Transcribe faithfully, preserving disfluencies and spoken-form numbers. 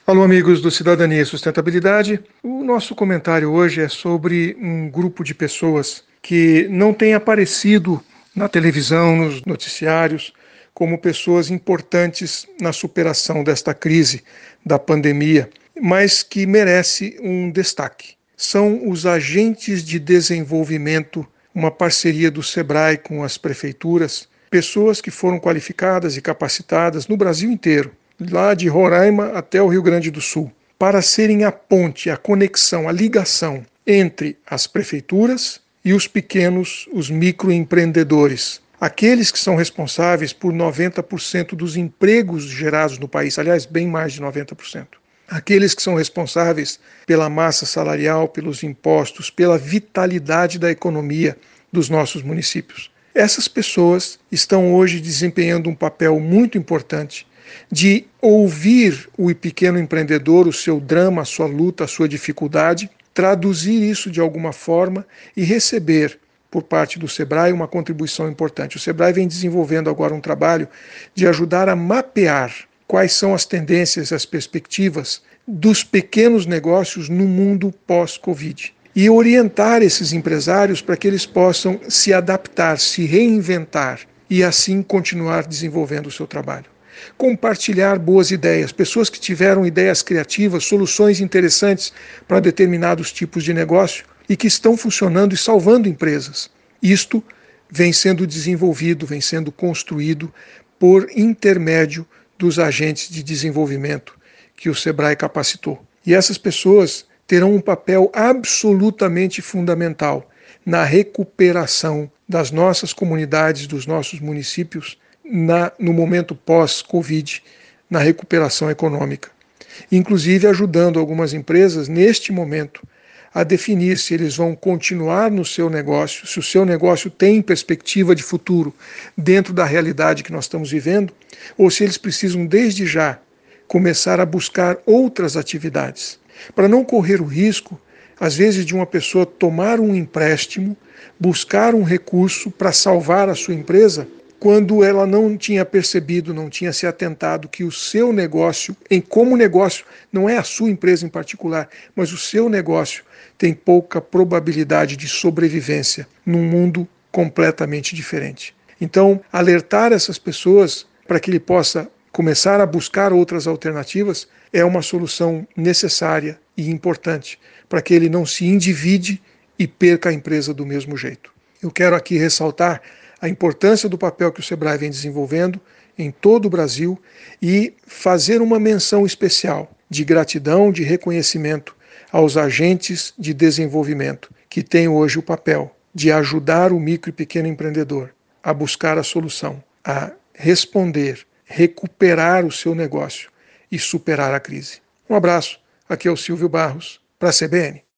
Alô, amigos do Cidadania e Sustentabilidade. O nosso comentário hoje é sobre um grupo de pessoas que não tem aparecido na televisão, nos noticiários, como pessoas importantes na superação desta crise da pandemia, mas que merece um destaque. São os agentes de desenvolvimento, uma parceria do SEBRAE com as prefeituras, pessoas que foram qualificadas e capacitadas no Brasil inteiro, lá de Roraima até o Rio Grande do Sul, para serem a ponte, a conexão, a ligação entre as prefeituras e os pequenos, os microempreendedores, aqueles que são responsáveis por noventa por cento dos empregos gerados no país, aliás, bem mais de noventa por cento. Aqueles que são responsáveis pela massa salarial, pelos impostos, pela vitalidade da economia dos nossos municípios. Essas pessoas estão hoje desempenhando um papel muito importante de ouvir o pequeno empreendedor, o seu drama, a sua luta, a sua dificuldade, traduzir isso de alguma forma e receber por parte do SEBRAE uma contribuição importante. O SEBRAE vem desenvolvendo agora um trabalho de ajudar a mapear quais são as tendências, as perspectivas dos pequenos negócios no mundo pós-Covid. E orientar esses empresários para que eles possam se adaptar, se reinventar e assim continuar desenvolvendo o seu trabalho. Compartilhar boas ideias, pessoas que tiveram ideias criativas, soluções interessantes para determinados tipos de negócio e que estão funcionando e salvando empresas. Isto vem sendo desenvolvido, vem sendo construído por intermédio dos agentes de desenvolvimento que o SEBRAE capacitou. E essas pessoas terão um papel absolutamente fundamental na recuperação das nossas comunidades, dos nossos municípios, na, no momento pós-Covid, na recuperação econômica. Inclusive ajudando algumas empresas, neste momento, a definir se eles vão continuar no seu negócio, se o seu negócio tem perspectiva de futuro dentro da realidade que nós estamos vivendo, ou se eles precisam, desde já, começar a buscar outras atividades, para não correr o risco, às vezes, de uma pessoa tomar um empréstimo, buscar um recurso para salvar a sua empresa, quando ela não tinha percebido, não tinha se atentado que o seu negócio, em como negócio, não é a sua empresa em particular, mas o seu negócio tem pouca probabilidade de sobrevivência num mundo completamente diferente. Então, alertar essas pessoas para que ele possa começar a buscar outras alternativas é uma solução necessária e importante para que ele não se endivide e perca a empresa do mesmo jeito. Eu quero aqui ressaltar a importância do papel que o SEBRAE vem desenvolvendo em todo o Brasil e fazer uma menção especial de gratidão, de reconhecimento aos agentes de desenvolvimento que têm hoje o papel de ajudar o micro e pequeno empreendedor a buscar a solução, a responder, recuperar o seu negócio e superar a crise. Um abraço, aqui é o Silvio Barros, para a C B N.